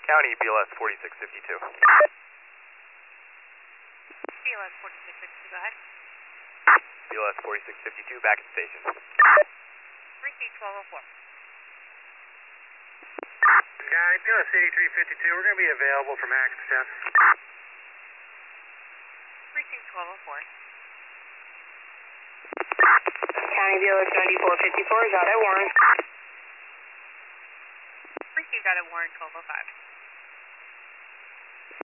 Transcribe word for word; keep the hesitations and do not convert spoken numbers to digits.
County, B L S forty-six fifty-two. B L S forty-six fifty-two, go ahead. B L S forty-six fifty-two, back at station. Receive twelve oh four. County, B L S eighty-three fifty-two, we're going to be available from access test. Receive twelve oh four. County, B L S ninety-four fifty-four is out at Warren. Received out at Warren twelve oh five.